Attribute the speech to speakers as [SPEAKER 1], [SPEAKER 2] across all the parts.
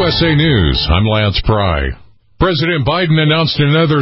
[SPEAKER 1] USA News, I'm Lance Pry. President Biden announced another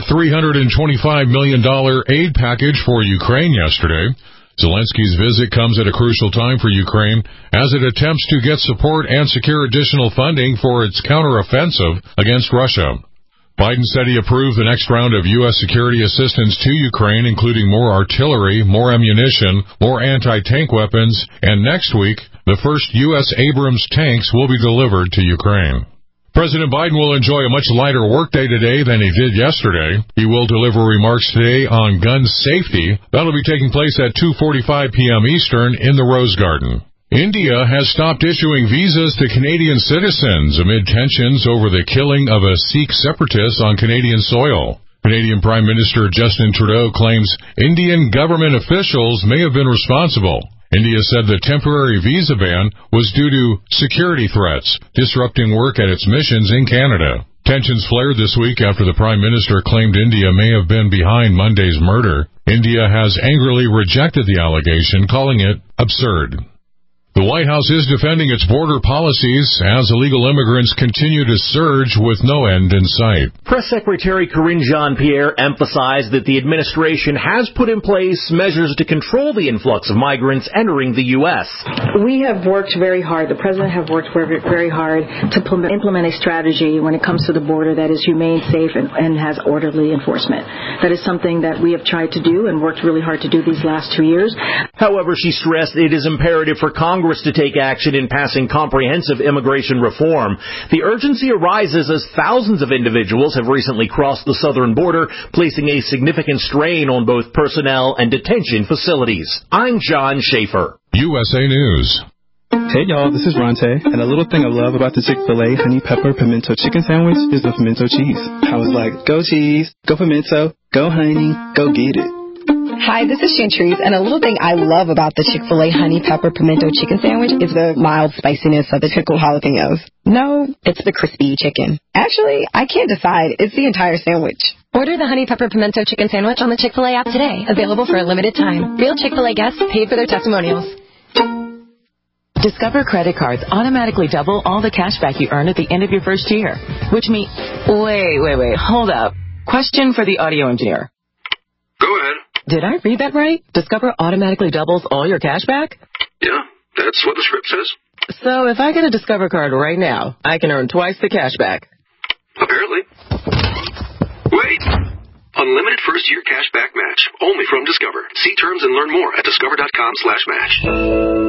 [SPEAKER 1] $325 million aid package for Ukraine yesterday. Zelensky's visit comes at a crucial time for Ukraine as it attempts to get support and secure additional funding for its counteroffensive against Russia. Biden said he approved the next round of U.S. security assistance to Ukraine, including more artillery, more ammunition, more anti-tank weapons, and next week, the first U.S. Abrams tanks will be delivered to Ukraine. President Biden will enjoy a much lighter workday today than he did yesterday. He will deliver remarks today on gun safety. That'll be taking place at 2:45 p.m. Eastern in the Rose Garden. India has stopped issuing visas to Canadian citizens amid tensions over the killing of a Sikh separatist on Canadian soil. Canadian Prime Minister Justin Trudeau claims Indian government officials may have been responsible. India said the temporary visa ban was due to security threats, disrupting work at its missions in Canada. Tensions flared this week after the Prime Minister claimed India may have been behind Monday's murder. India has angrily rejected the allegation, calling it absurd. The White House is defending its border policies as illegal immigrants continue to surge with no end in sight.
[SPEAKER 2] Press Secretary Karine Jean-Pierre emphasized that the administration has put in place measures to control the influx of migrants entering the U.S.
[SPEAKER 3] We have worked very hard, the President have worked very hard to implement a strategy when it comes to the border that is humane, safe, and has orderly enforcement. That is something that we have tried to do and worked really hard to do these last 2 years.
[SPEAKER 2] However, she stressed it is imperative for Congress to take action in passing comprehensive immigration reform. The urgency arises as thousands of individuals have recently crossed the southern border, placing a significant strain on both personnel and detention facilities. I'm John Schaefer.
[SPEAKER 1] USA News.
[SPEAKER 4] Hey y'all, this is Ronte, and a little thing I love about the Chick-fil-A honey pepper pimento chicken sandwich is the pimento cheese. I was like, go cheese, go pimento, go honey, go get it.
[SPEAKER 5] Hi, this is Chantrice, and a little thing I love about the Chick-fil-A honey pepper pimento chicken sandwich is the mild spiciness of the pickled jalapenos. No, it's the crispy chicken. Actually, I can't decide. It's the entire sandwich.
[SPEAKER 6] Order the honey pepper pimento chicken sandwich on the Chick-fil-A app today. Available for a limited time. Real Chick-fil-A guests paid for their testimonials.
[SPEAKER 7] Discover credit cards automatically double all the cash back you earn at the end of your first year, which means... Wait, hold up. Question for the audio engineer.
[SPEAKER 8] Go ahead.
[SPEAKER 7] Did I read that right? Discover automatically doubles all your cash back?
[SPEAKER 8] Yeah, that's what the script says.
[SPEAKER 7] So if I get a Discover card right now, I can earn twice the cash back.
[SPEAKER 8] Apparently. Wait! Unlimited first-year cash back match. Only from Discover. See terms and learn more at discover.com/match.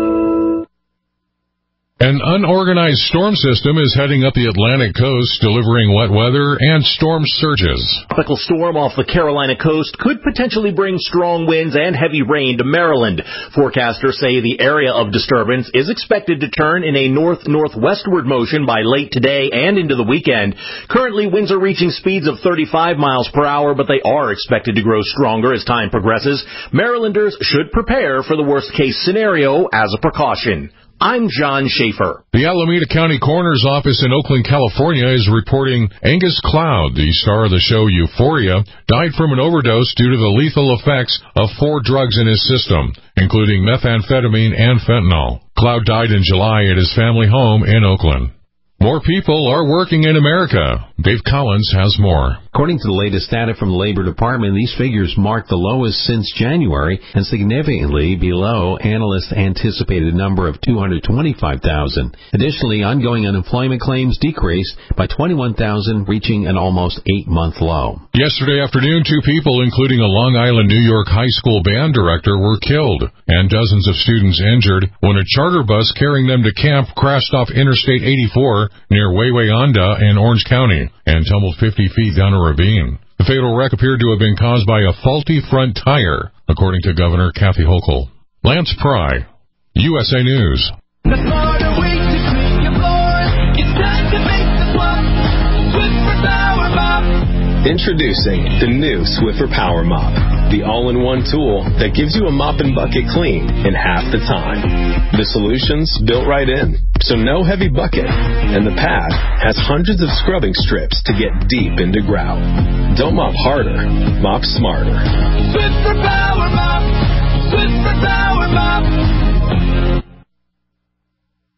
[SPEAKER 1] An unorganized storm system is heading up the Atlantic coast, delivering wet weather and storm surges.
[SPEAKER 2] A tropical storm off the Carolina coast could potentially bring strong winds and heavy rain to Maryland. Forecasters say the area of disturbance is expected to turn in a north-northwestward motion by late today and into the weekend. Currently, winds are reaching speeds of 35 miles per hour, but they are expected to grow stronger as time progresses. Marylanders should prepare for the worst-case scenario as a precaution. I'm John Schaefer.
[SPEAKER 1] The Alameda County Coroner's Office in Oakland, California is reporting Angus Cloud, the star of the show Euphoria, died from an overdose due to the lethal effects of 4 drugs in his system, including methamphetamine and fentanyl. Cloud died in July at his family home in Oakland. More people are working in America. Dave Collins has more.
[SPEAKER 9] According to the latest data from the Labor Department, these figures mark the lowest since January and significantly below analysts' anticipated number of 225,000. Additionally, ongoing unemployment claims decreased by 21,000, reaching an almost 8-month low.
[SPEAKER 1] Yesterday afternoon, 2 people, including a Long Island, New York high school band director, were killed and dozens of students injured when a charter bus carrying them to camp crashed off Interstate 84 near Wawayanda in Orange County and tumbled 50 feet down a ravine. The fatal wreck appeared to have been caused by a faulty front tire, according to Governor Kathy Hochul. Lance Pry, USA News.
[SPEAKER 10] Introducing the new Swiffer Power Mop, the all-in-one tool that gives you a mop and bucket clean in half the time. The solution's built right in, so no heavy bucket, and the pad has hundreds of scrubbing strips to get deep into grout. Don't mop harder, mop smarter.
[SPEAKER 11] Swiffer Power Mop, Swiffer Power Mop.